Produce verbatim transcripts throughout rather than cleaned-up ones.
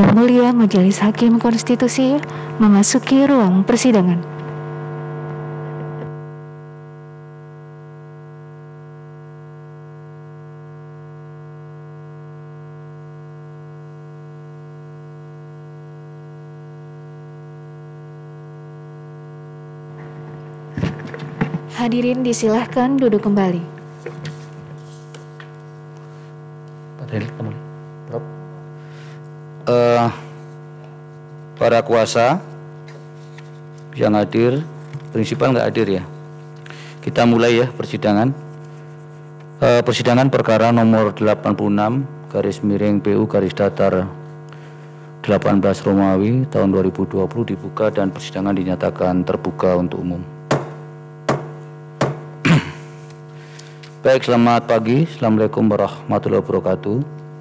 Yang Mulia Majelis Hakim Konstitusi memasuki ruang persidangan. Hadirin disilahkan duduk kembali. Uh, para kuasa yang hadir, prinsipal nggak hadir ya. Kita mulai ya persidangan. Uh, persidangan perkara nomor delapan puluh enam garis miring P U garis datar delapan belas Romawi tahun dua ribu dua puluh dibuka dan persidangan dinyatakan terbuka untuk umum. Baik, selamat pagi. Assalamualaikum warahmatullahi wabarakatuh.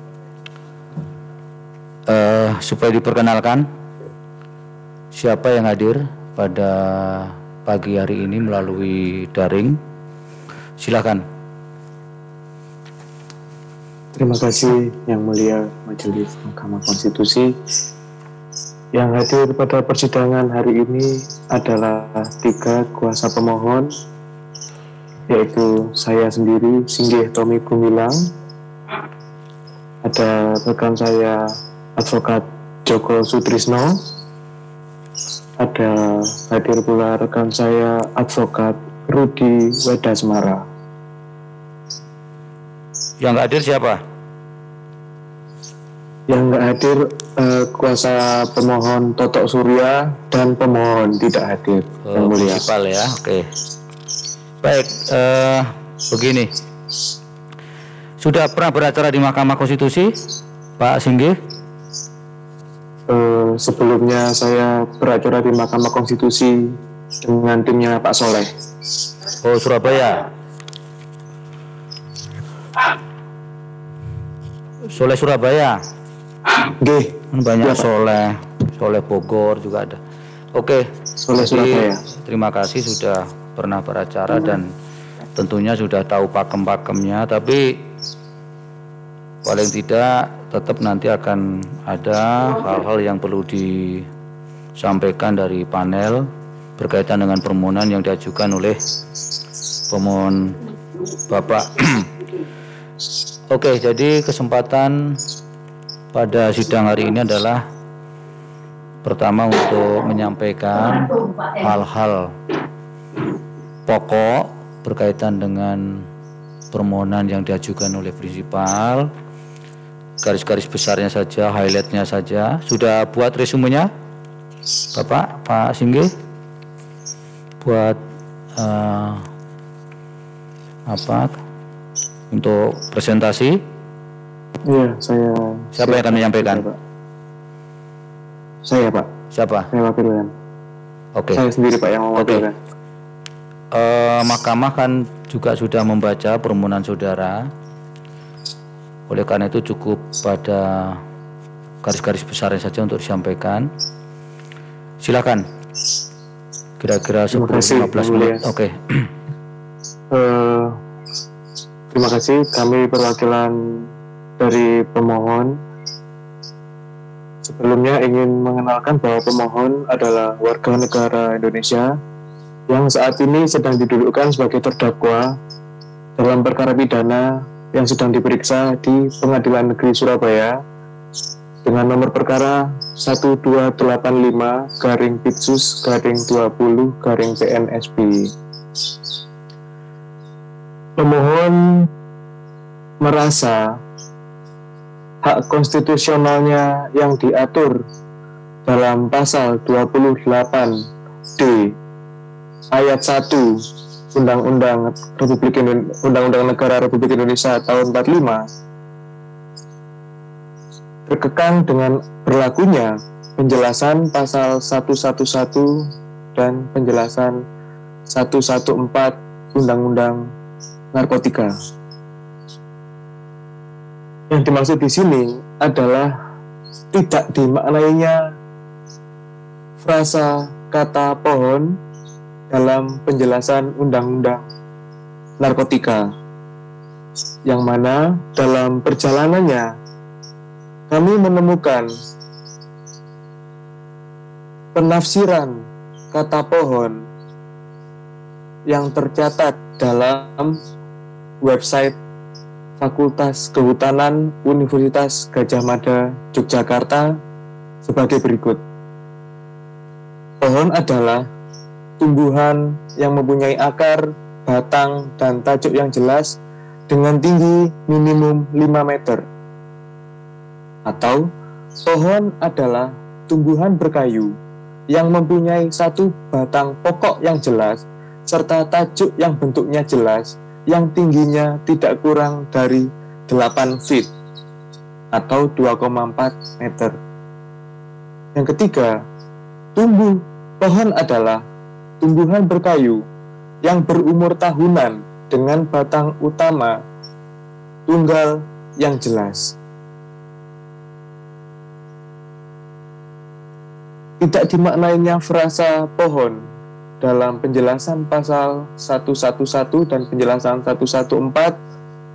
Uh, supaya diperkenalkan siapa yang hadir pada pagi hari ini melalui daring, silakan. Terima kasih Yang Mulia Majelis Mahkamah Konstitusi. Yang hadir pada persidangan hari ini adalah tiga kuasa pemohon, yaitu saya sendiri, Singgih Tommy Gumilang, ada rekan saya Advokat Joko Sutrisno, ada hadir pula rekan saya Advokat Rudi Wedasmara. Yang nggak hadir siapa? Yang nggak hadir eh, kuasa pemohon Totok Surya dan pemohon tidak hadir. Oh, Yang Mulia. Prinsipal ya, oke. Baik, eh, begini. Sudah pernah beracara di Mahkamah Konstitusi, Pak Singgih? Eh, sebelumnya saya beracara di Mahkamah Konstitusi dengan timnya Pak Soleh. Oh, Surabaya. Soleh Surabaya. Oke. Banyak Ya, Pak. Soleh, Soleh Bogor juga ada. Oke. Soleh Jadi, Surabaya. terima kasih sudah pernah beracara dan tentunya sudah tahu pakem-pakemnya, tapi paling tidak tetap nanti akan ada hal-hal yang perlu disampaikan dari panel berkaitan dengan permohonan yang diajukan oleh pemohon Bapak. Oke, jadi kesempatan pada sidang hari ini adalah pertama untuk menyampaikan hal-hal pokok berkaitan dengan permohonan yang diajukan oleh prinsipal, garis-garis besarnya saja, highlightnya saja. Sudah buat resumenya, Bapak, Pak Singgih? Buat uh, apa? Untuk presentasi? Iya, saya. Siapa yang akan menyampaikan? Saya, Pak. Saya, Pak. Siapa? Saya wakilkan. Oke. Saya sendiri, Pak, yang Oke. mewakilkan. Uh, Mahkamah kan juga sudah membaca permohonan saudara. Oleh karena itu cukup pada garis-garis besarnya saja untuk disampaikan. Silakan. Kira-kira sepuluh sampai lima belas menit. Oke. Okay. Uh, terima kasih. Kami perwakilan dari pemohon. Sebelumnya ingin mengenalkan bahwa pemohon adalah warga negara Indonesia yang saat ini sedang didudukkan sebagai terdakwa dalam perkara pidana yang sedang diperiksa di Pengadilan Negeri Surabaya dengan nomor perkara satu dua delapan lima garing Pitsus garing dua puluh garing P N S B. Pemohon merasa hak konstitusionalnya yang diatur dalam pasal dua puluh delapan D ayat satu Undang-Undang Republik Indonesia, Undang-Undang Negara Republik Indonesia tahun empat puluh lima berkekang dengan berlakunya penjelasan pasal seratus sebelas dan penjelasan seratus empat belas Undang-Undang Narkotika. Yang dimaksud di sini adalah tidak dimaknainya frasa kata pohon dalam penjelasan Undang-Undang Narkotika, yang mana dalam perjalanannya kami menemukan penafsiran kata pohon yang tercatat dalam website Fakultas Kehutanan Universitas Gadjah Mada, Yogyakarta sebagai berikut. Pohon adalah tumbuhan yang mempunyai akar, batang, dan tajuk yang jelas dengan tinggi minimum lima meter. Atau, pohon adalah tumbuhan berkayu yang mempunyai satu batang pokok yang jelas serta tajuk yang bentuknya jelas yang tingginya tidak kurang dari delapan feet atau dua koma empat meter. Yang ketiga, tumbuh pohon adalah tumbuhan berkayu yang berumur tahunan dengan batang utama tunggal yang jelas. Tidak dimaknainya frasa pohon dalam penjelasan pasal seratus sebelas dan penjelasan seratus empat belas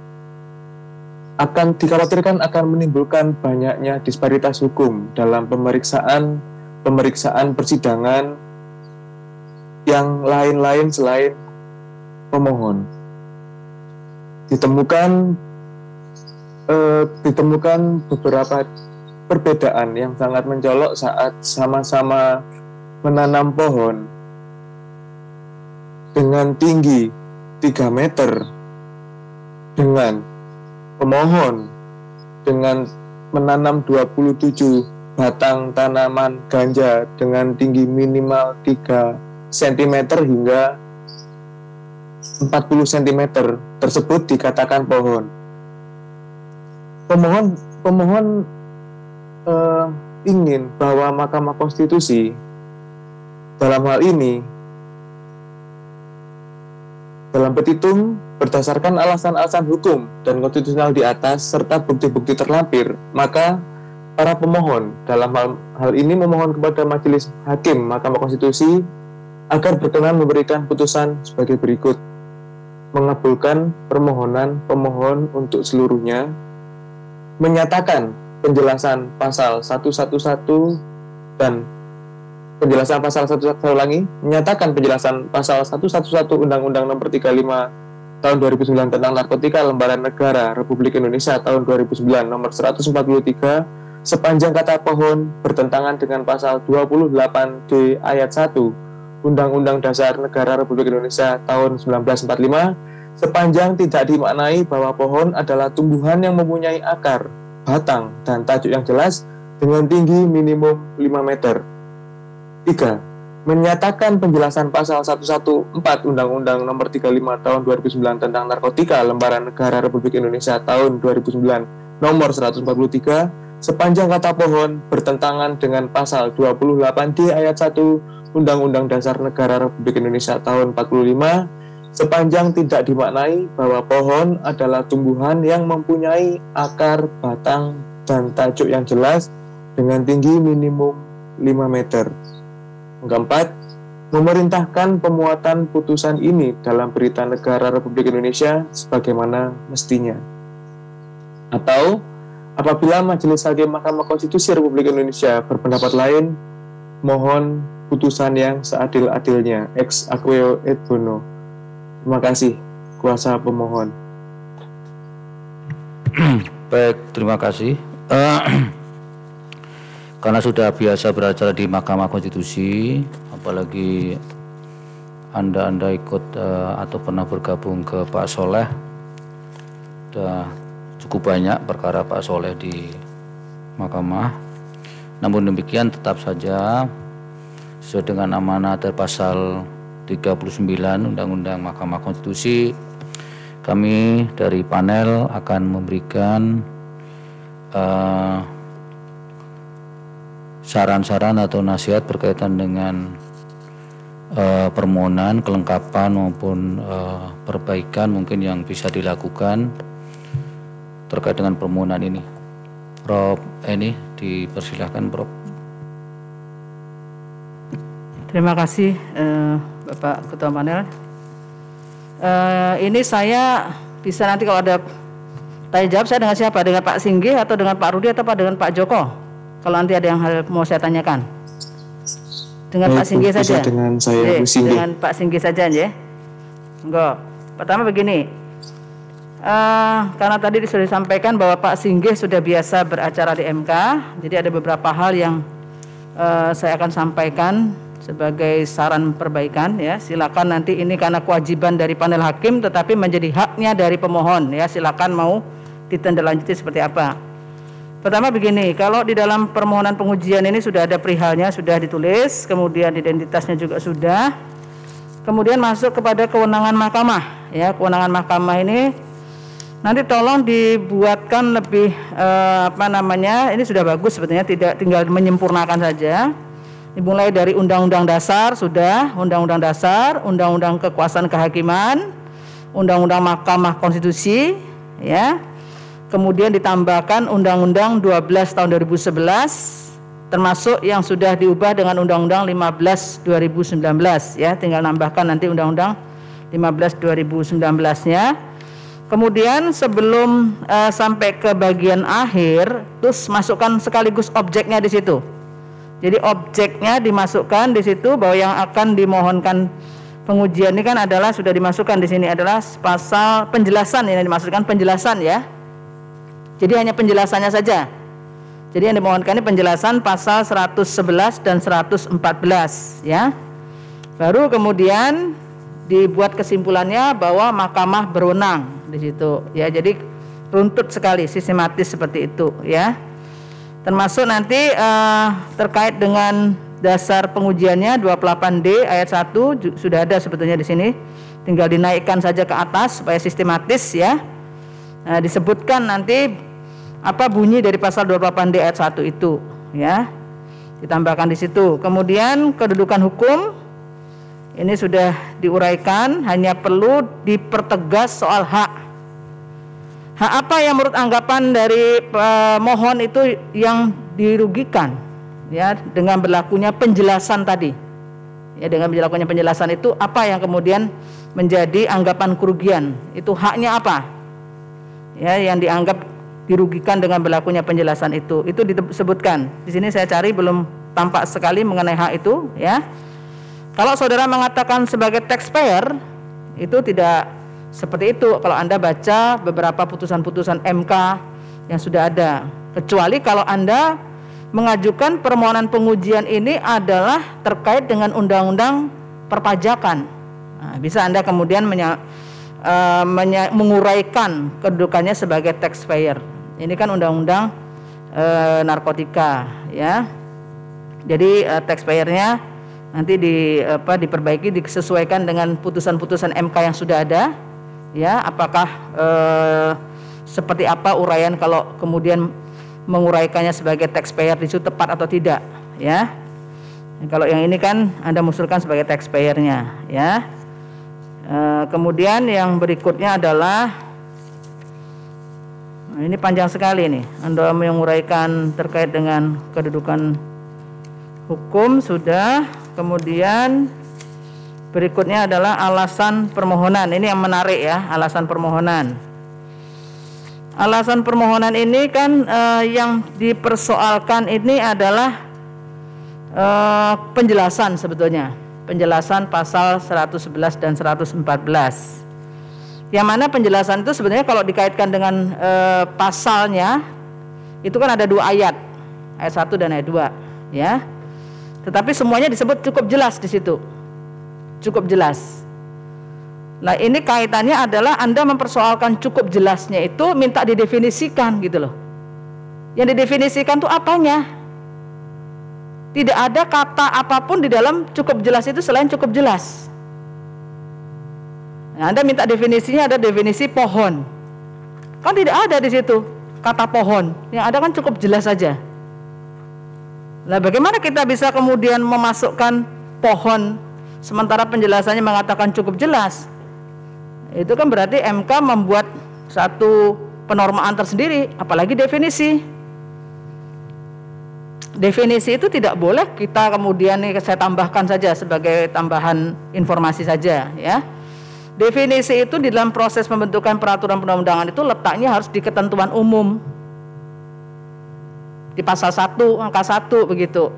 akan dikhawatirkan akan menimbulkan banyaknya disparitas hukum dalam pemeriksaan pemeriksaan persidangan yang lain-lain selain pemohon. Ditemukan eh, ditemukan beberapa perbedaan yang sangat mencolok saat sama-sama menanam pohon dengan tinggi tiga meter dengan pemohon dengan menanam dua puluh tujuh batang tanaman ganja dengan tinggi minimal tiga sentimeter hingga empat puluh sentimeter tersebut dikatakan pohon. Pemohon pemohon eh, ingin bahwa Mahkamah Konstitusi dalam hal ini dalam petitum berdasarkan alasan-alasan hukum dan konstitusional di atas serta bukti-bukti terlampir, maka para pemohon dalam hal, hal ini memohon kepada Majelis Hakim Mahkamah Konstitusi agar berkenan memberikan putusan sebagai berikut: mengabulkan permohonan pemohon untuk seluruhnya, menyatakan penjelasan pasal seratus sebelas dan penjelasan pasal seratus saya ulangi, menyatakan penjelasan pasal seratus sebelas Undang-Undang Nomor tiga puluh lima Tahun dua ribu sembilan tentang Narkotika Lembaran Negara Republik Indonesia Tahun dua ribu sembilan Nomor seratus empat puluh tiga sepanjang kata pohon bertentangan dengan pasal dua puluh delapan D ayat satu Undang-Undang Dasar Negara Republik Indonesia Tahun seribu sembilan ratus empat puluh lima sepanjang tidak dimaknai bahwa pohon adalah tumbuhan yang mempunyai akar, batang, dan tajuk yang jelas dengan tinggi minimum lima meter. Tiga, menyatakan penjelasan pasal seratus empat belas Undang-Undang Nomor tiga puluh lima Tahun dua ribu sembilan tentang Narkotika Lembaran Negara Republik Indonesia Tahun dua ribu sembilan Nomor seratus empat puluh tiga sepanjang kata pohon bertentangan dengan pasal dua puluh delapan D ayat satu Undang-Undang Dasar Negara Republik Indonesia Tahun empat puluh lima sepanjang tidak dimaknai bahwa pohon adalah tumbuhan yang mempunyai akar, batang, dan tajuk yang jelas dengan tinggi minimum lima meter. Keempat, memerintahkan pemuatan putusan ini dalam Berita Negara Republik Indonesia sebagaimana mestinya. Atau, apabila Majelis Hakim Mahkamah Konstitusi Republik Indonesia berpendapat lain, mohon putusan yang seadil-adilnya, ex aequo et bono. Terima kasih, kuasa pemohon. Baik, terima kasih. Uh, Karena sudah biasa beracara di Mahkamah Konstitusi, apalagi Anda-Anda ikut uh, atau pernah bergabung ke Pak Soleh, sudah cukup banyak perkara Pak Soleh di Mahkamah. Namun demikian tetap saja sesuai dengan amanat dari pasal tiga puluh sembilan Undang-Undang Mahkamah Konstitusi, kami dari panel akan memberikan uh, saran-saran atau nasihat berkaitan dengan uh, permohonan, kelengkapan maupun uh, perbaikan mungkin yang bisa dilakukan terkait dengan permohonan ini. Prof Eni, dipersilahkan Prof. Terima kasih uh, Bapak Ketua Panel. Uh, ini saya bisa nanti kalau ada tanya jawab saya dengan siapa? Dengan Pak Singgih atau dengan Pak Rudi atau dengan Pak Joko? Kalau nanti ada yang hal mau saya tanyakan. Dengan Baik, Pak Singgih bisa saja. dengan saya, Oke, Bu Singgih. dengan Pak Singgih saja ya. Enggak. Pertama begini. Uh, karena tadi sudah disampaikan bahwa Pak Singgih sudah biasa beracara di M K, jadi ada beberapa hal yang uh, saya akan sampaikan sebagai saran perbaikan ya. Silakan nanti ini karena kewajiban dari panel hakim tetapi menjadi haknya dari pemohon ya. Silakan mau ditindaklanjuti seperti apa. Pertama begini, kalau di dalam permohonan pengujian ini sudah ada perihalnya, sudah ditulis, kemudian identitasnya juga sudah, kemudian masuk kepada kewenangan mahkamah ya. Kewenangan mahkamah ini nanti tolong dibuatkan lebih eh, apa namanya, ini sudah bagus sebetulnya, tidak tinggal menyempurnakan saja. Dimulai dari Undang-Undang Dasar sudah, Undang-Undang Dasar, Undang-Undang Kekuasaan Kehakiman, Undang-Undang Mahkamah Konstitusi, ya. Kemudian ditambahkan Undang-Undang dua belas tahun dua ribu sebelas, termasuk yang sudah diubah dengan Undang-Undang lima belas dua ribu sembilan belas, ya. Tinggal nambahkan nanti Undang-Undang lima belas dua ribu sembilan belas-nya. Kemudian sebelum uh, sampai ke bagian akhir, terus masukkan sekaligus objeknya di situ. Jadi objeknya dimasukkan di situ bahwa yang akan dimohonkan pengujian ini kan adalah sudah dimasukkan di sini adalah pasal penjelasan, ini dimasukkan penjelasan ya. Jadi hanya penjelasannya saja. Jadi yang dimohonkan ini penjelasan pasal seratus sebelas dan seratus empat belas ya. Baru kemudian dibuat kesimpulannya bahwa mahkamah berwenang di situ ya. Jadi runtut sekali, sistematis seperti itu ya. Termasuk nanti eh, terkait dengan dasar pengujiannya dua puluh delapan D ayat satu sudah ada sebetulnya di sini. Tinggal dinaikkan saja ke atas supaya sistematis ya. Nah, disebutkan nanti apa bunyi dari pasal dua puluh delapan D ayat satu itu ya. Ditambahkan di situ. Kemudian kedudukan hukum ini sudah diuraikan, hanya perlu dipertegas soal hak. Hak apa yang menurut anggapan dari pemohon itu yang dirugikan ya dengan berlakunya penjelasan tadi. Ya, dengan berlakunya penjelasan itu apa yang kemudian menjadi anggapan kerugian? Itu haknya apa? Ya, yang dianggap dirugikan dengan berlakunya penjelasan itu. Itu disebutkan. Di sini saya cari belum tampak sekali mengenai hak itu ya. Kalau saudara mengatakan sebagai taxpayer, itu tidak seperti itu kalau Anda baca beberapa putusan-putusan M K yang sudah ada. Kecuali kalau Anda mengajukan permohonan pengujian ini adalah terkait dengan undang-undang perpajakan. Nah, bisa Anda kemudian menya, uh, menya, menguraikan kedudukannya sebagai taxpayer. Ini kan undang-undang uh, narkotika ya. Jadi uh, taxpayernya nanti di apa diperbaiki, disesuaikan dengan putusan-putusan M K yang sudah ada ya. Apakah eh, seperti apa uraian kalau kemudian menguraikannya sebagai taxpayer di situ tepat atau tidak ya. Kalau yang ini kan Anda mengusulkan sebagai taxpayernya ya. E, kemudian yang berikutnya adalah nah ini panjang sekali nih. Anda menguraikan terkait dengan kedudukan hukum sudah. Kemudian berikutnya adalah alasan permohonan. Ini yang menarik ya, alasan permohonan. Alasan permohonan ini kan eh, yang dipersoalkan ini adalah eh, penjelasan sebetulnya. Penjelasan pasal seratus sebelas dan seratus empat belas. Yang mana penjelasan itu sebenarnya kalau dikaitkan dengan eh, pasalnya itu kan ada dua ayat. Ayat satu dan ayat dua ya. Tetapi semuanya disebut cukup jelas di situ. Cukup jelas. Nah, ini kaitannya adalah Anda mempersoalkan cukup jelasnya itu minta didefinisikan gitu loh. Yang didefinisikan itu apanya? Tidak ada kata apapun di dalam cukup jelas itu selain cukup jelas. Nah, Anda minta definisinya ada definisi pohon. Kan tidak ada di situ kata pohon. Yang ada kan cukup jelas saja. Nah, bagaimana kita bisa kemudian memasukkan pohon sementara penjelasannya mengatakan cukup jelas? Itu kan berarti M K membuat satu penormaan tersendiri, apalagi definisi. Definisi itu tidak boleh kita kemudian nih saya tambahkan saja sebagai tambahan informasi saja ya. Definisi itu di dalam proses pembentukan peraturan perundang-undangan itu letaknya harus di ketentuan umum. Di pasal satu angka satu begitu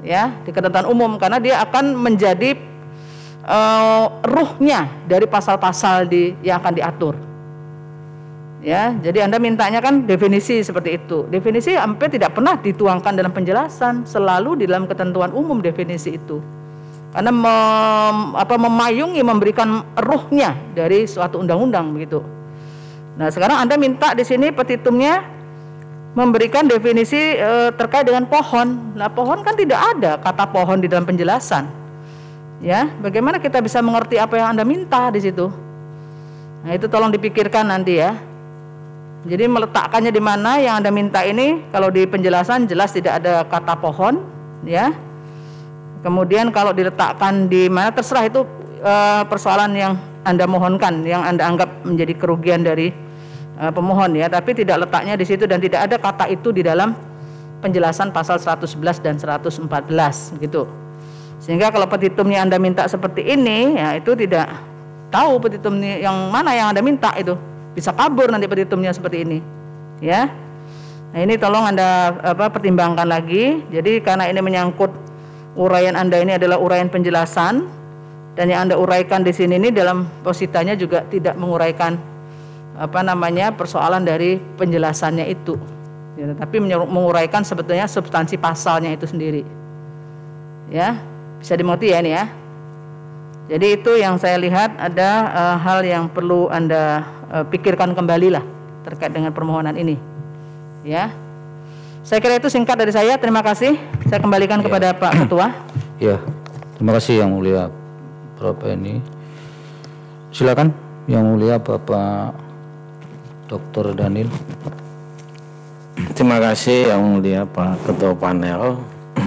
ya, di ketentuan umum, karena dia akan menjadi uh, ruhnya dari pasal-pasal di yang akan diatur. Ya, jadi Anda mintanya kan definisi seperti itu. Definisi hampir tidak pernah dituangkan dalam penjelasan, selalu di dalam ketentuan umum definisi itu. Karena mem, apa, memayungi, memberikan ruhnya dari suatu undang-undang begitu. Nah, sekarang Anda minta di sini petitumnya memberikan definisi e, terkait dengan pohon. Nah, pohon kan tidak ada kata pohon di dalam penjelasan. Ya, bagaimana kita bisa mengerti apa yang Anda minta di situ? Nah, itu tolong dipikirkan nanti ya. Jadi meletakkannya di mana yang Anda minta ini, kalau di penjelasan jelas tidak ada kata pohon, ya. Kemudian kalau diletakkan di mana terserah, itu e, persoalan yang Anda mohonkan, yang Anda anggap menjadi kerugian dari e, pemohon ya, tapi tidak letaknya di situ dan tidak ada kata itu di dalam penjelasan pasal seratus sebelas dan seratus empat belas gitu. Sehingga kalau petitumnya Anda minta seperti ini, ya itu tidak tahu petitumnya yang mana yang Anda minta, itu bisa kabur nanti petitumnya seperti ini, ya. Nah, ini tolong Anda apa, pertimbangkan lagi. Jadi karena ini menyangkut uraian Anda ini adalah uraian penjelasan, dan yang Anda uraikan di sini ini dalam positanya juga tidak menguraikan apa namanya persoalan dari penjelasannya itu, ya, tapi menguraikan sebetulnya substansi pasalnya itu sendiri, ya. Bisa dimengerti ya ini ya. Jadi itu yang saya lihat ada uh, hal yang perlu Anda uh, pikirkan kembali lah terkait dengan permohonan ini, ya. Saya kira itu singkat dari saya. Terima kasih. Saya kembalikan ya kepada Pak Ketua. Ya, terima kasih Yang Mulia Bapak ini. Silakan Yang Mulia Bapak Doktor Daniel. Terima kasih Yang Mulia Pak Ketua Panel.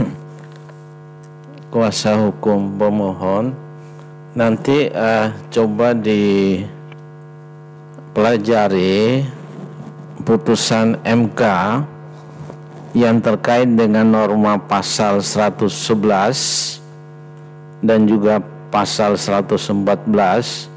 Kuasa hukum pemohon nanti uh, coba dipelajari putusan M K yang terkait dengan norma pasal seratus sebelas dan juga pasal seratus empat belas.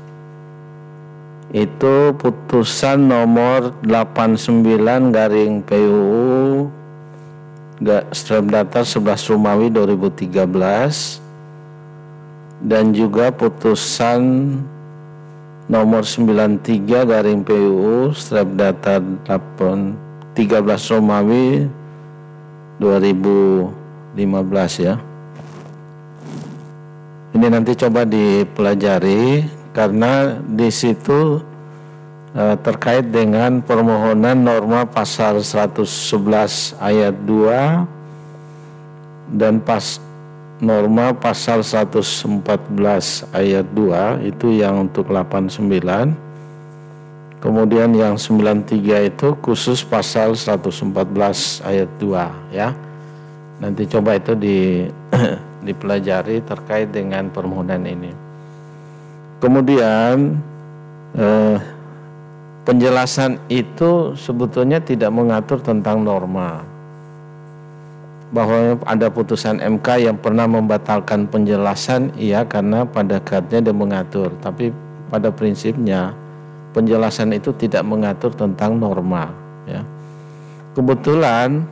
Itu putusan nomor delapan puluh sembilan garing P U U strip datar sebelas Romawi dua ribu tiga belas, dan juga putusan nomor sembilan puluh tiga garing P U U strip datar tiga belas Romawi dua ribu lima belas ya. Ini nanti coba dipelajari karena di situ eh, terkait dengan permohonan norma pasal seratus sebelas ayat dua dan pas norma pasal seratus empat belas ayat dua itu yang untuk delapan puluh sembilan. Kemudian yang sembilan puluh tiga itu khusus pasal seratus empat belas ayat dua ya. Nanti coba itu di dipelajari terkait dengan permohonan ini. Kemudian eh, penjelasan itu sebetulnya tidak mengatur tentang norma. Bahwa ada putusan M K yang pernah membatalkan penjelasan, iya, karena pada katanya dia mengatur, tapi pada prinsipnya penjelasan itu tidak mengatur tentang norma ya. Kebetulan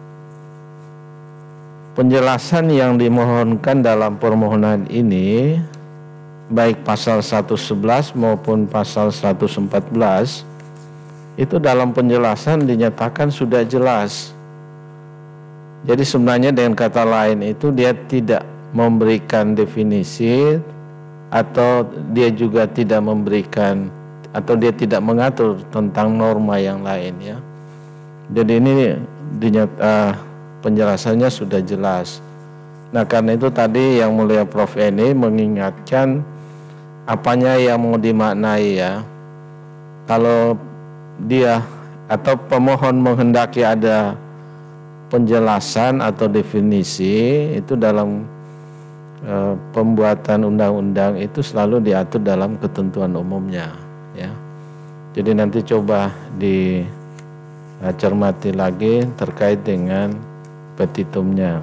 penjelasan yang dimohonkan dalam permohonan ini baik pasal seratus sebelas maupun pasal seratus empat belas itu dalam penjelasan dinyatakan sudah jelas. Jadi sebenarnya dengan kata lain itu dia tidak memberikan definisi atau dia juga tidak memberikan atau dia tidak mengatur tentang norma yang lain ya. Jadi ini dinyatakan penjelasannya sudah jelas. Nah karena itu tadi Yang Mulia Prof Eni mengingatkan apanya yang mau dimaknai ya. Kalau dia atau pemohon menghendaki ada penjelasan atau definisi itu dalam e, pembuatan undang-undang itu selalu diatur dalam ketentuan umumnya ya. Jadi nanti coba dicermati lagi terkait dengan petitumnya.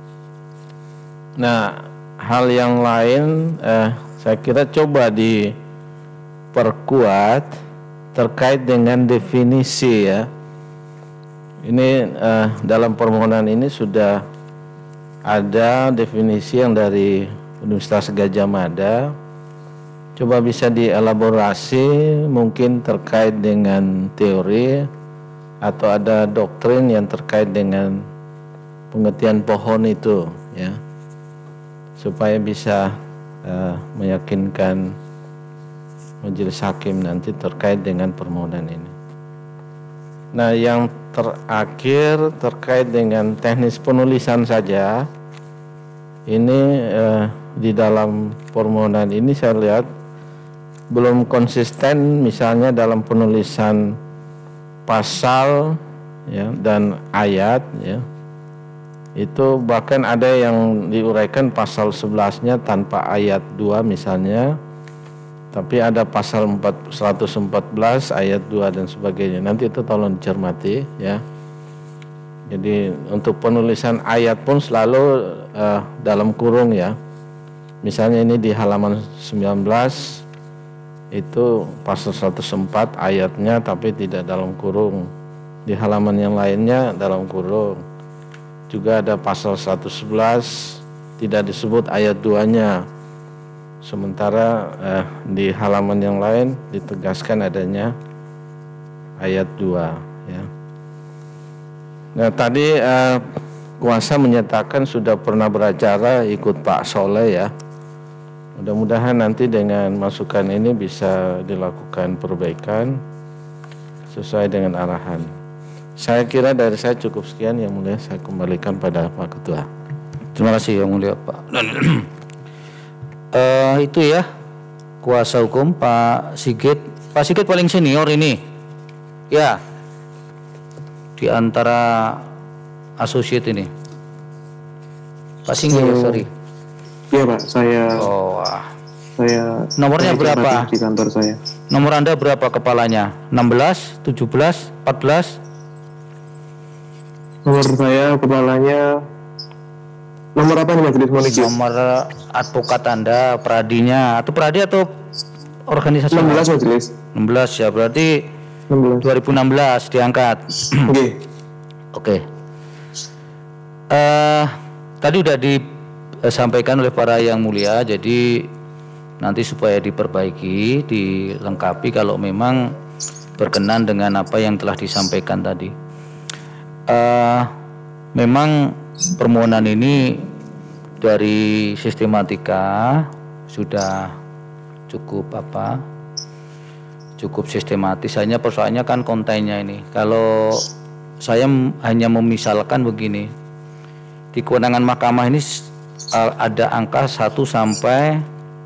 Nah, hal yang lain eh, saya kira coba diperkuat terkait dengan definisi ya. Ini eh, dalam permohonan ini sudah ada definisi yang dari Universitas Gadjah Mada. Coba bisa dielaborasi mungkin terkait dengan teori atau ada doktrin yang terkait dengan pengertian pohon itu, ya, supaya bisa uh, meyakinkan majelis hakim nanti terkait dengan permohonan ini. Nah, yang terakhir terkait dengan teknis penulisan saja, ini uh, di dalam permohonan ini saya lihat belum konsisten, misalnya dalam penulisan pasal, ya, dan ayat, ya, itu bahkan ada yang diuraikan pasal sebelasnya tanpa ayat dua misalnya, tapi ada pasal seratus empat belas ayat dua dan sebagainya. Nanti itu tolong dicermati, ya. Jadi untuk penulisan ayat pun selalu uh, dalam kurung, ya. Misalnya ini di halaman sembilan belas itu pasal seratus empat ayatnya tapi tidak dalam kurung. Di halaman yang lainnya dalam kurung. Juga ada pasal seratus sebelas tidak disebut ayat dua-nya. Sementara eh, di halaman yang lain ditegaskan adanya ayat dua, ya. Nah, tadi eh, kuasa menyatakan sudah pernah beracara ikut Pak Soleh, ya. Mudah-mudahan nanti dengan masukan ini bisa dilakukan perbaikan sesuai dengan arahan. Saya kira dari saya cukup sekian, Yang Mulia. Saya kembalikan pada Pak Ketua. Terima kasih Yang Mulia Pak. uh, itu ya kuasa hukum Pak Sigit. Pak Sigit paling senior ini, ya, di antara associate ini. Pak Singgih, Oh. sorry. Iya Pak, saya Oh, wah. saya Nomornya saya berapa? di kantor saya. Nomor Anda berapa kepalanya? enam belas, tujuh belas, empat belas? Nomor saya kepalanya nomor apa nih Majelis Moniki? Nomor advokat Anda, peradinya, atau peradi atau organisasi? enam belas Majelis. enam belas ya, berarti enam belas. dua ribu enam belas diangkat. Oke. Oke. Eh, tadi udah disampaikan oleh para yang mulia, jadi nanti supaya diperbaiki, dilengkapi kalau memang berkenan dengan apa yang telah disampaikan tadi. Eh, memang permohonan ini dari sistematika sudah cukup apa? Cukup sistematis. Hanya persoalannya kan kontennya ini. Kalau saya hanya memisalkan begini, di kewenangan mahkamah ini uh, ada angka satu sampai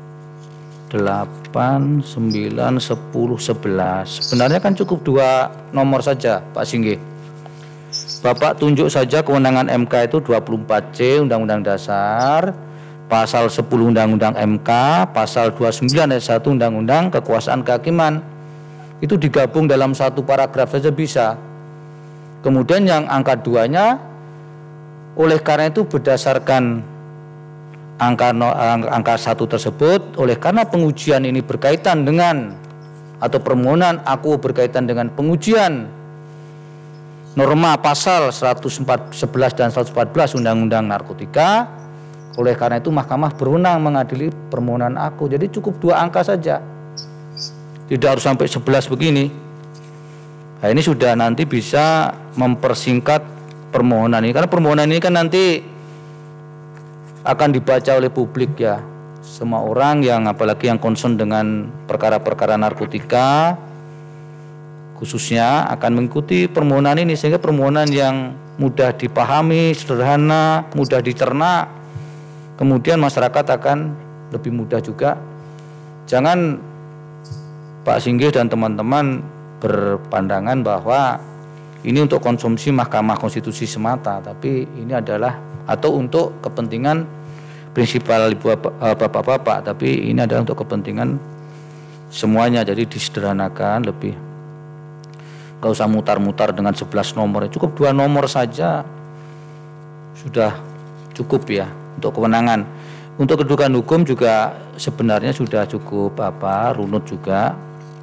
delapan, sembilan, sepuluh, sebelas. Sebenarnya kan cukup dua nomor saja Pak Singgih. Bapak tunjuk saja kewenangan M K itu dua puluh empat C Undang-Undang Dasar, pasal sepuluh Undang-Undang M K, pasal dua puluh sembilan ayat satu Undang-Undang Kekuasaan Kehakiman. Itu digabung dalam satu paragraf saja bisa. Kemudian yang angka duanya, oleh karena itu berdasarkan angka angka satu tersebut, oleh karena pengujian ini berkaitan dengan atau permohonan aku berkaitan dengan pengujian norma pasal seratus sebelas dan seratus empat belas Undang-Undang Narkotika, oleh karena itu mahkamah berwenang mengadili permohonan aku. Jadi cukup dua angka saja, tidak harus sampai sebelas begini. Nah, ini sudah nanti bisa mempersingkat permohonan ini, karena permohonan ini kan nanti akan dibaca oleh publik, ya, semua orang yang apalagi yang concern dengan perkara-perkara narkotika khususnya akan mengikuti permohonan ini, sehingga permohonan yang mudah dipahami, sederhana, mudah dicerna, kemudian masyarakat akan lebih mudah juga. Jangan Pak Singgih dan teman-teman berpandangan bahwa ini untuk konsumsi Mahkamah Konstitusi semata, tapi ini adalah atau untuk kepentingan prinsipal bapak-bapak, tapi ini adalah untuk kepentingan semuanya. Jadi disederhanakan, lebih gak usah mutar-mutar dengan sebelas nomor, cukup dua nomor saja sudah cukup, ya, untuk kewenangan. Untuk kedudukan hukum juga sebenarnya sudah cukup apa runut juga.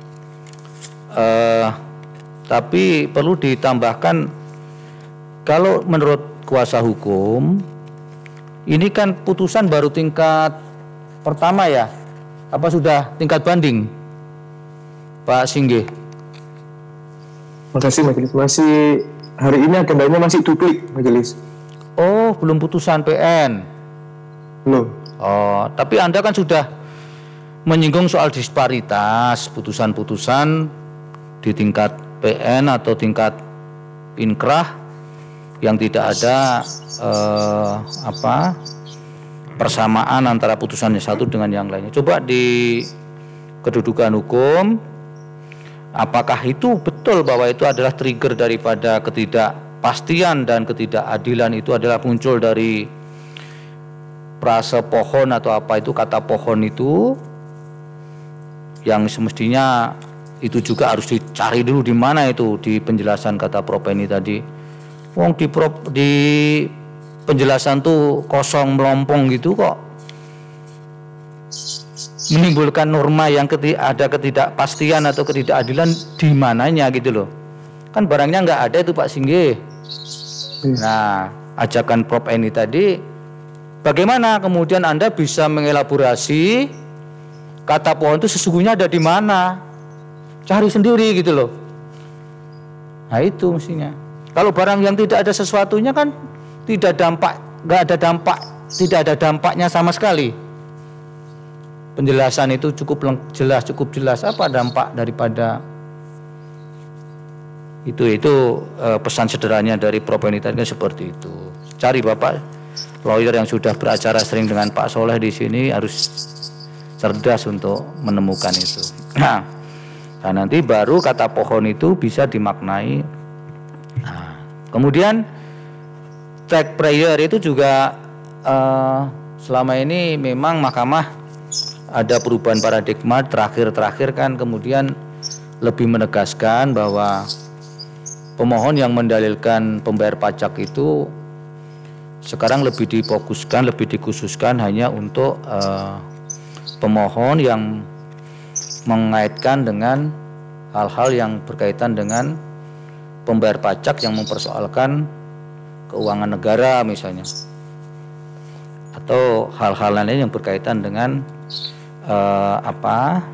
Uh, tapi perlu ditambahkan, kalau menurut kuasa hukum Ini kan putusan baru tingkat pertama ya? Apa sudah tingkat banding, Pak Singgih? Makasih Majelis. Masih hari ini agendanya masih duplik Majelis. Oh, belum putusan P N? Belum. Oh, tapi Anda kan sudah menyinggung soal disparitas putusan-putusan di tingkat P N atau tingkat inkrah yang tidak ada eh, apa persamaan antara putusan yang satu dengan yang lainnya. Coba di kedudukan hukum, apakah itu betul bahwa itu adalah trigger daripada ketidakpastian dan ketidakadilan itu adalah muncul dari prase pohon atau apa itu kata pohon itu, yang semestinya itu juga harus dicari dulu di mana itu di penjelasan kata Prof Eni tadi. Wong di, di penjelasan tuh kosong melompong gitu kok menimbulkan norma yang keti, ada ketidakpastian atau ketidakadilan di mananya gitu loh. Kan barangnya nggak ada itu Pak Singgih. Nah, ajakan Prof Eni tadi, bagaimana kemudian Anda bisa mengelaborasi kata pohon itu sesungguhnya ada di mana? Cari sendiri gitu loh. Nah itu mestinya. Kalau barang yang tidak ada sesuatunya kan tidak dampak, nggak ada dampak, tidak ada dampaknya sama sekali. Penjelasan itu cukup jelas, cukup jelas apa dampak daripada itu itu eh, pesan sederhananya dari Prof Eni tadi seperti itu. Cari Bapak lawyer yang sudah beracara sering dengan Pak Soleh di sini harus cerdas untuk menemukan itu. Nah, nah nanti baru kata pohon itu bisa dimaknai. Nah, kemudian tag prayer itu juga uh, selama ini memang mahkamah ada perubahan paradigma terakhir-terakhir kan kemudian lebih menegaskan bahwa pemohon yang mendalilkan pembayar pajak itu sekarang lebih difokuskan, lebih dikhususkan hanya untuk uh, pemohon yang mengaitkan dengan hal-hal yang berkaitan dengan pembayar pajak yang mempersoalkan keuangan negara misalnya, atau hal-hal lain yang berkaitan dengan uh, apa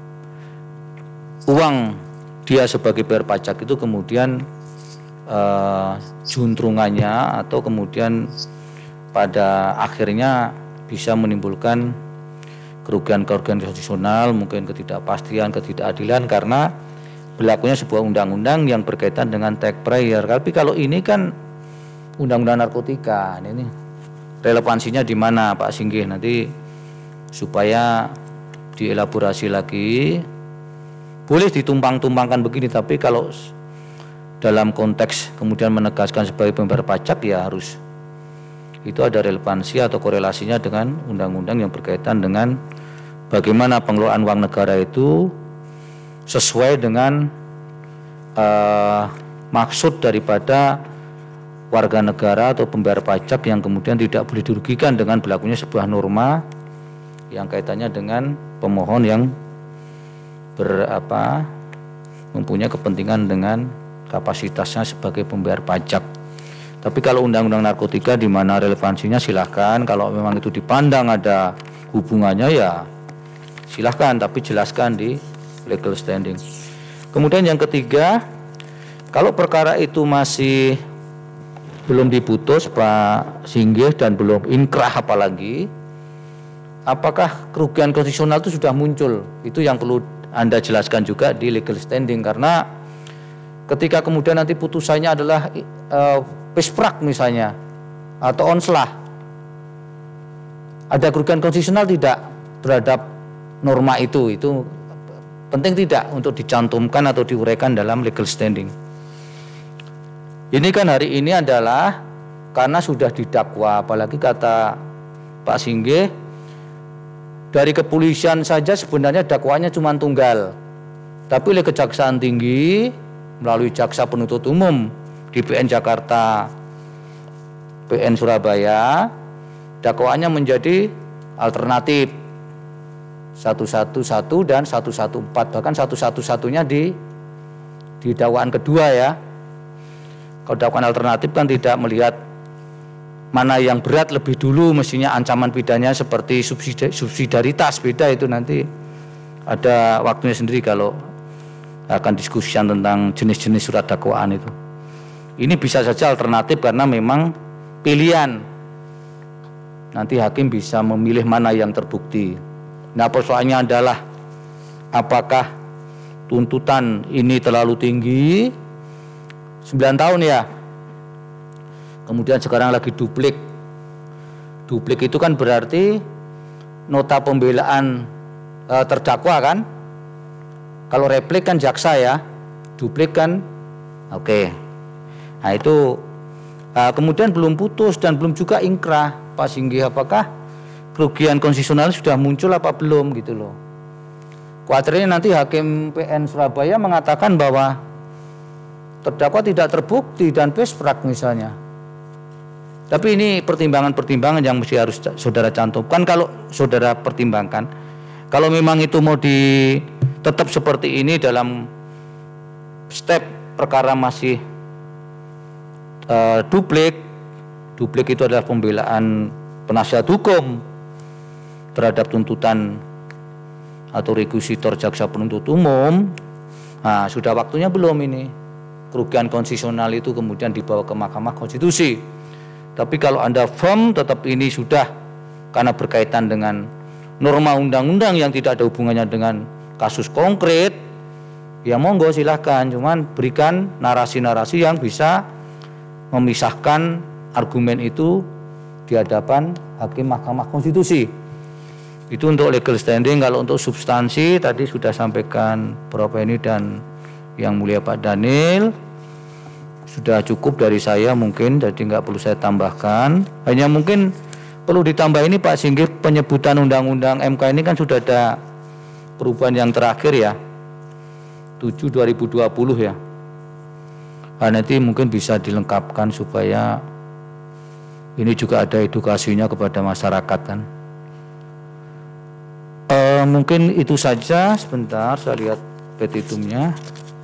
uang dia sebagai bayar pajak itu kemudian uh, juntrungannya atau kemudian pada akhirnya bisa menimbulkan kerugian-kerugian konstitusional, mungkin ketidakpastian, ketidakadilan karena berlakunya sebuah undang-undang yang berkaitan dengan tag prayer. Tapi kalau ini kan undang-undang narkotika, ini relevansinya di mana Pak Singgih nanti supaya dielaborasi lagi. Boleh ditumpang-tumpangkan begini, tapi kalau dalam konteks kemudian menegaskan sebagai pembayar pajak ya harus itu ada relevansi atau korelasinya dengan undang-undang yang berkaitan dengan bagaimana pengelolaan uang negara itu sesuai dengan uh, maksud daripada warga negara atau pembayar pajak yang kemudian tidak boleh dirugikan dengan berlakunya sebuah norma yang kaitannya dengan pemohon yang berapa mempunyai kepentingan dengan kapasitasnya sebagai pembayar pajak. Tapi kalau undang-undang narkotika di mana relevansinya silahkan, kalau memang itu dipandang ada hubungannya ya silahkan, tapi jelaskan di legal standing. Kemudian yang ketiga, kalau perkara itu masih belum diputus Pak Singgih dan belum inkrah apalagi, apakah kerugian konstitusional itu sudah muncul? Itu yang perlu Anda jelaskan juga di legal standing, karena ketika kemudian nanti putusannya adalah uh, pesprak misalnya atau onslah, ada kerugian konstitusional tidak terhadap norma itu? Itu penting tidak untuk dicantumkan atau diuraikan dalam legal standing. Ini kan hari ini adalah karena sudah didakwa, apalagi kata Pak Singgih dari kepolisian saja sebenarnya dakwaannya cuma tunggal, tapi oleh Kejaksaan Tinggi melalui Jaksa Penuntut Umum di P N Jakarta, P N Surabaya, dakwaannya menjadi alternatif satu satu satu dan satu satu empat, bahkan satu satu satunya di di dakwaan kedua ya. Kalau dakwaan alternatif kan tidak melihat mana yang berat lebih dulu, mestinya ancaman pidananya seperti subsidi, subsidiaritas, beda itu nanti ada waktunya sendiri kalau akan diskusikan tentang jenis-jenis surat dakwaan itu. Ini bisa saja alternatif karena memang pilihan. Nanti hakim bisa memilih mana yang terbukti. Nah, persoalannya adalah apakah tuntutan ini terlalu tinggi, sembilan tahun ya. Kemudian sekarang lagi duplik. Duplik itu kan berarti nota pembelaan e, terdakwa kan. Kalau replik kan jaksa ya, duplik kan oke. Okay. Nah itu e, kemudian belum putus dan belum juga ingkrah. Pak Singgih, apakah kerugian konstitusional sudah muncul apa belum gitu loh. Kuatirnya nanti Hakim P N Surabaya mengatakan bahwa terdakwa tidak terbukti dan pesprak misalnya. Tapi ini pertimbangan-pertimbangan yang mesti harus saudara cantumkan. Kalau saudara pertimbangkan, kalau memang itu mau di tetap seperti ini dalam step perkara masih uh, duplik, duplik itu adalah pembelaan penasihat hukum terhadap tuntutan atau rekusitor jaksa penuntut umum. Nah, sudah waktunya belum ini kerugian konstitusional itu kemudian dibawa ke Mahkamah Konstitusi. Tapi kalau Anda firm tetap ini sudah karena berkaitan dengan norma undang-undang yang tidak ada hubungannya dengan kasus konkret, ya monggo silahkan, cuman berikan narasi-narasi yang bisa memisahkan argumen itu di hadapan Hakim Mahkamah Konstitusi. Itu untuk legal standing. Kalau untuk substansi tadi sudah sampaikan Prof Eni dan Yang Mulia Pak Daniel. Sudah cukup dari saya mungkin, jadi nggak perlu saya tambahkan. Hanya mungkin perlu ditambah ini Pak Singgih, penyebutan undang-undang M K ini kan sudah ada perubahan yang terakhir ya, tujuh dua ribu dua puluh ya. Nah, nanti mungkin bisa dilengkapkan supaya ini juga ada edukasinya kepada masyarakat kan. E, mungkin itu saja, sebentar saya lihat petitumnya.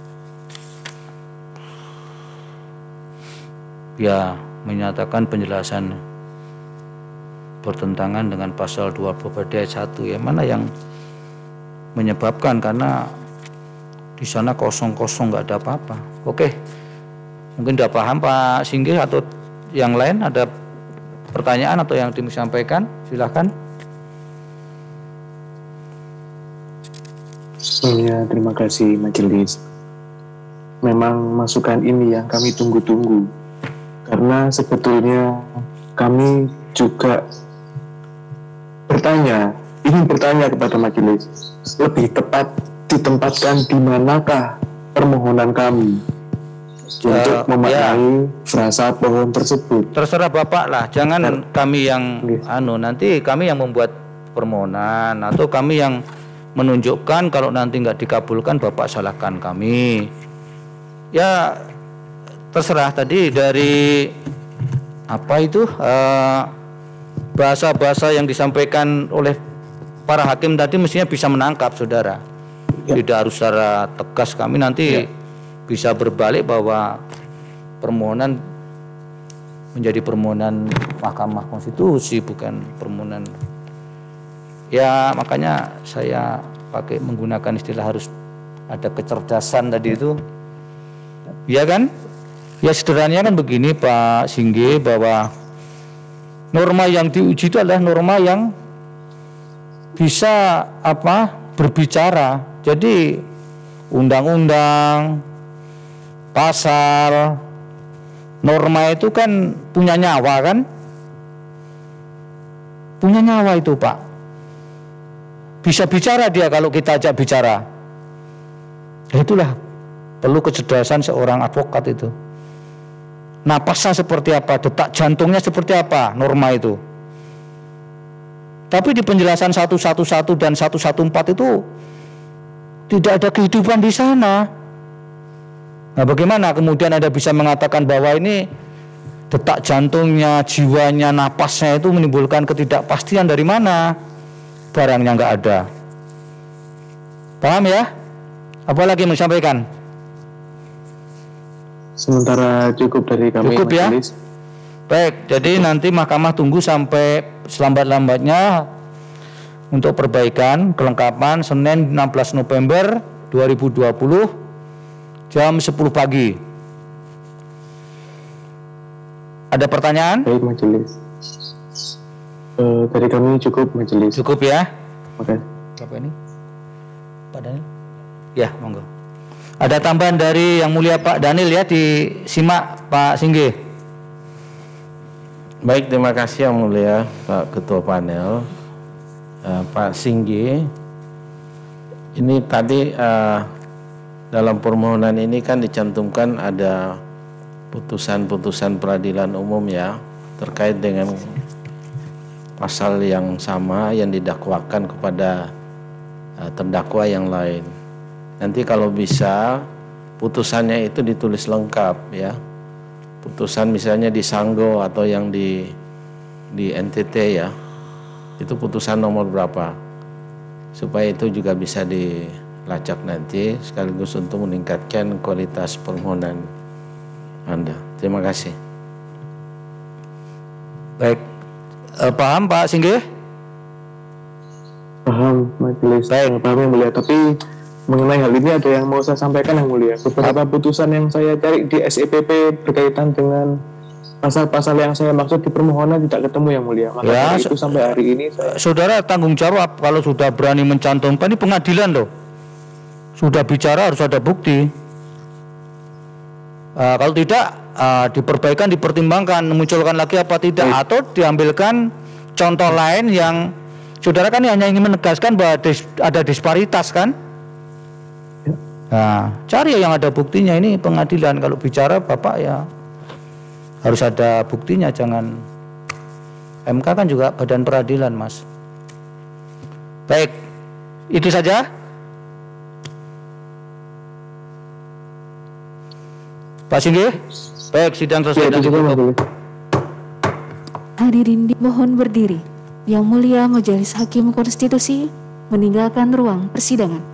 Ya, menyatakan penjelasan bertentangan dengan pasal dua puluh ayat satu ya, mana yang menyebabkan, karena di sana kosong-kosong nggak ada apa-apa. Oke, mungkin udah paham Pak Singgih atau yang lain ada pertanyaan atau yang disampaikan, silahkan. Ya, terima kasih majelis. Memang masukan ini yang kami tunggu-tunggu. Karena sebetulnya kami juga bertanya, ingin bertanya kepada majelis, lebih tepat ditempatkan di manakah permohonan kami uh, untuk memaknai ya, frasa pohon tersebut. Terserah Bapak lah, jangan Ter kami yang okay. anu nanti kami yang membuat permohonan atau kami yang menunjukkan. Kalau nanti nggak dikabulkan Bapak salahkan kami. Ya terserah. Tadi dari apa itu bahasa-bahasa uh, yang disampaikan oleh para hakim tadi mestinya bisa menangkap saudara ya. Tidak harus secara tegas, kami nanti ya. Bisa berbalik bahwa permohonan menjadi permohonan Mahkamah Konstitusi, bukan permohonan. Ya makanya saya pakai menggunakan istilah harus ada kecerdasan tadi itu, ya kan? Ya sederhananya kan begini Pak Singgih, bahwa norma yang diuji itu adalah norma yang bisa apa berbicara. Jadi undang-undang, pasal, norma itu kan punya nyawa kan? Punya nyawa itu Pak. Bisa bicara dia kalau kita ajak bicara. Ya itulah perlu kecerdasan seorang advokat itu. Napasnya seperti apa, detak jantungnya seperti apa, norma itu. Tapi di penjelasan seratus sebelas dan seratus empat belas itu tidak ada kehidupan di sana. Nah bagaimana kemudian Anda bisa mengatakan bahwa ini detak jantungnya, jiwanya, napasnya itu menimbulkan ketidakpastian? Dari mana? Barangnya nggak ada. Paham ya? Apalagi mau sampaikan? Sementara cukup dari kami cukup majelis. Ya? Baik, jadi nanti mahkamah tunggu sampai selambat-lambatnya untuk perbaikan kelengkapan Senin enam belas November dua ribu dua puluh jam sepuluh pagi. Ada pertanyaan? Baik majelis. Uh, dari kami cukup majelis. Cukup ya? Oke. Berapa ini? Pak Daniel? Ya, monggo. Ada tambahan dari Yang Mulia Pak Daniel ya, disimak Pak Singgih. Baik, terima kasih Yang Mulia Pak Ketua Panel. Uh, Pak Singgih, ini tadi uh, dalam permohonan ini kan dicantumkan ada putusan-putusan peradilan umum ya terkait dengan pasal yang sama yang didakwakan kepada uh, terdakwa yang lain. Nanti kalau bisa putusannya itu ditulis lengkap ya. Putusan misalnya di Sanggo atau yang di di N T T ya. Itu putusan nomor berapa, supaya itu juga bisa dilacak nanti sekaligus untuk meningkatkan kualitas permohonan Anda. Terima kasih. Baik, eh, paham Pak Singgih? Paham majelis. Baik, paham Yang Mulia. Tapi mengenai hal ini ada yang mau saya sampaikan Yang Mulia. Beberapa putusan yang saya cari di S E P P berkaitan dengan pasal-pasal yang saya maksud di permohonan tidak ketemu Yang Mulia. Maka Ya, itu sampai hari ini saya... Saudara tanggung jawab kalau sudah berani mencantumkan, ini pengadilan loh. Sudah bicara harus ada bukti. Uh, kalau tidak uh, diperbaikan, dipertimbangkan, munculkan lagi apa tidak, Baik. atau diambilkan contoh lain yang saudara kan hanya ingin menegaskan bahwa dis, ada disparitas kan. Ya. Nah, cari yang ada buktinya. Ini pengadilan, kalau bicara Bapak ya harus ada buktinya, jangan. M K kan juga badan peradilan, Mas. Baik, itu saja. Pak Singgih, baik, sidang selesai dan ditutup. Hadirin dimohon berdiri. Yang Mulia Majelis Hakim Konstitusi meninggalkan ruang persidangan.